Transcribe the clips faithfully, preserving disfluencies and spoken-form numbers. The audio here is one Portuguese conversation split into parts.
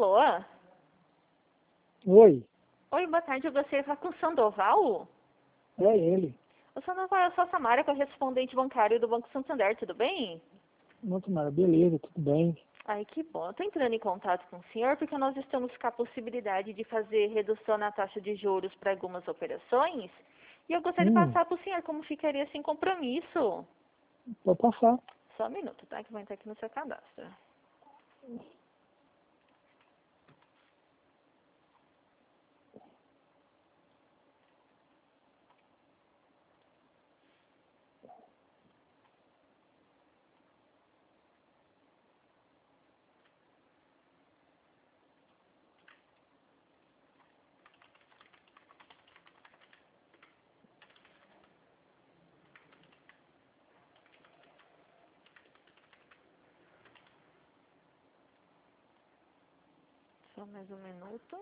Alô? Oi, Oi, boa tarde. Eu gostaria de falar com o Sandoval. é ele. O Sandoval, eu sou a Samara, correspondente bancário do Banco Santander, tudo bem? Muito maravilha, beleza, tudo bem. Ai, que bom. Eu tô entrando em contato com o senhor porque nós estamos com a possibilidade de fazer redução na taxa de juros para algumas operações. E eu gostaria de Hum, passar para o senhor como ficaria sem compromisso. pode passar. Só um minuto, tá? Que vai entrar aqui no seu cadastro. Só mais um minuto.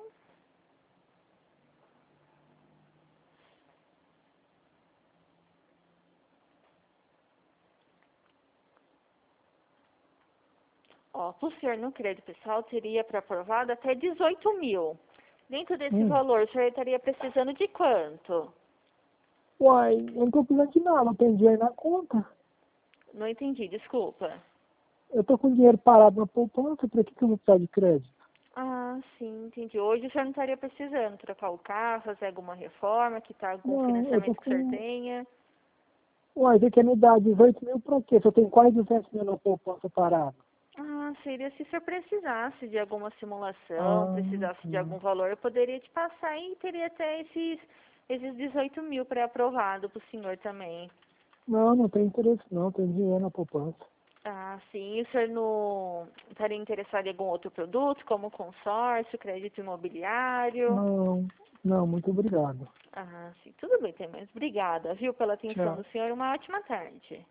Ó, para o senhor no crédito pessoal teria para aprovado até dezoito mil. Dentro desse Hum. valor, o senhor estaria precisando de quanto? Uai, eu não tô precisando de nada, não tem dinheiro na conta. Não entendi, desculpa. Eu tô com dinheiro parado na poupança, pra que que eu vou precisar de crédito? Ah, sim, entendi. Hoje o senhor não estaria precisando trocar o carro, fazer alguma reforma, quitar algum Não, eu tô financiamento que o senhor com... tenha. Uai, você quer me dar dezoito mil pra quê? Se eu tenho quase duzentos mil na poupança parado. Ah, seria se o senhor precisasse de alguma simulação, Ah, precisasse de hum. algum valor, eu poderia te passar e teria até esses, esses dezoito mil pré-aprovado para o senhor também. Não, não tem interesse não, tem dinheiro na poupança. Ah, sim. E o senhor não estaria interessado em algum outro produto, como consórcio, crédito imobiliário? Não, não, muito obrigado. Ah, sim. Tudo bem, tem mais. Obrigada, viu, pela atenção Tchau. do senhor. Uma ótima tarde.